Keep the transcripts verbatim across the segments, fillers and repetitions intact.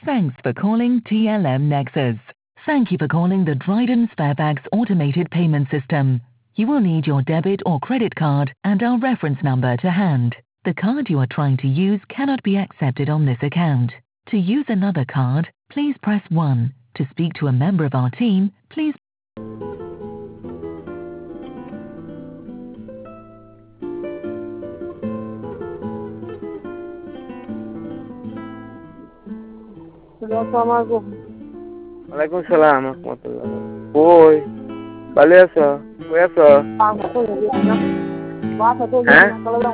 Thanks for calling T L M Nexus. Thank you for calling the Dryden Sparebags automated payment system. You will need your debit or credit card and our reference number to hand. The card you are trying to use cannot be accepted on this account. To use another card, please press one. To speak to a member of our team, please Assalamualaikum. Waalaikumsalam warahmatullah. Boy, balik asa? Boy asa? হ্যাঁ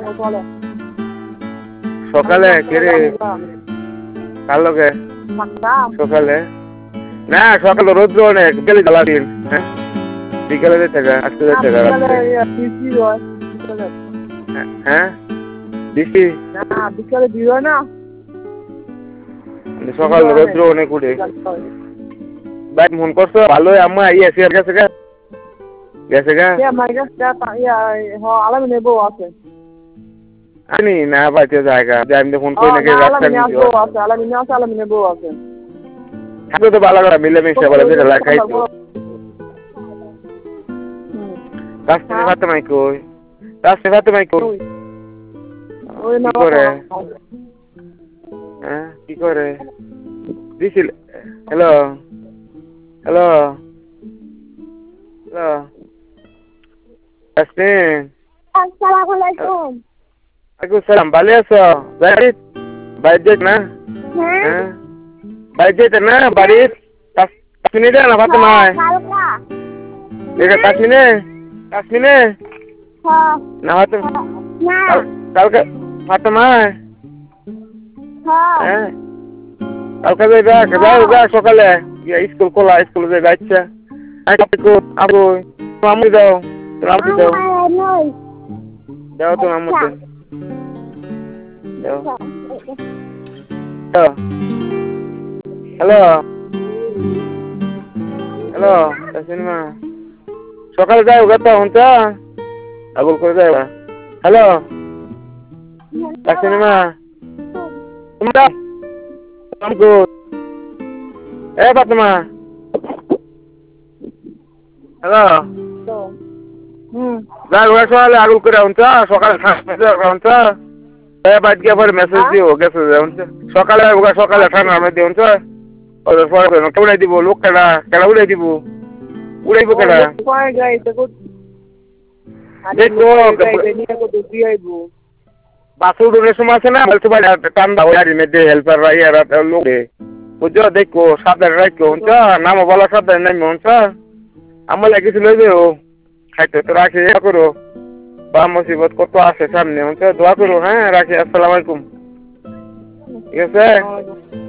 সকালে কেরে কার লগে সকালে না সকালে রোদ্র অনেক বিকেলে জ্বালা দিন হ্যাঁ বিকেলে যেতে গা আজকে যেতে গা হ্যাঁ বৃষ্টি না বিকেলে দিও না সকাল রোদ্র অনেক উঠে ভাই মন করছ ভালো আম্মা ইয়ে শেয়ার গেছে গা গেছে গা আলামিনের বউ আছে আমি না পাইতে জায়গা যে আমি ফোন করি নাকি রাস্তা নিয়ে আছে আলামিন আছে আলামিনের বউ আছে থাকলে তো ভালো করে মিলে মিশে বলে যে লাগাই তো রাস্তা ফাতে মাই কই রাস্তা ফাতে মাই কই ওই না করে হ্যাঁ কি করে দিছিল হ্যালো হ্যালো হ্যালো আসেন আসসালামু আলাইকুম আলাইকুম সালাম ভালো আছো বাড়ি বাইরে না হ্যাঁ বাইরে না বাড়ি কাশ্মীরে না ফাতেমা এটা কাশ্মীরে কাশ্মীরে হ্যাঁ না ফাতেমা না কালকে ফাতেমা হ্যাঁ কালকে যাইবা যাও যা সকালে স্কুল খোলা স্কুলে যাইবা আচ্ছা আচ্ছা আবু আমি যাও আমি যাও যাও তো আমি যাও হ্যালো হ্যালো সিনেমা সকালে যাও গা হঞ্চা আগুল করে যাইবা হ্যালো সিনেমা তোমরা এ ফাতেমা হ্যালো হুম যা সকালে আগুল করে হঞ্চা সকালে হঞ্চা বাইক গিয়ে পরে মেসেজ দিও গেছে সকালে সকালে ঠান্ডা আমি দিও পরে উড়াই দিব লোক কেডা কেডা উড়াই দিব উড়াইব কেডা বাসে উড়ানোর সময় আছে না ঠান্ডা হয়ে হেল্পার লোকে বুঝছো দেখো সাবধানে রাখো হঞ্চ নামো বলা সাবধানে নামো হঞ্চ আমার কিছু লইবে ও খাইতে তো রাখি করো বা মুসিবত কত আছে সামনে হচ্ছে দোয়া করো হ্যাঁ রাখি আসসালামু আলাইকুম ঠিক আছে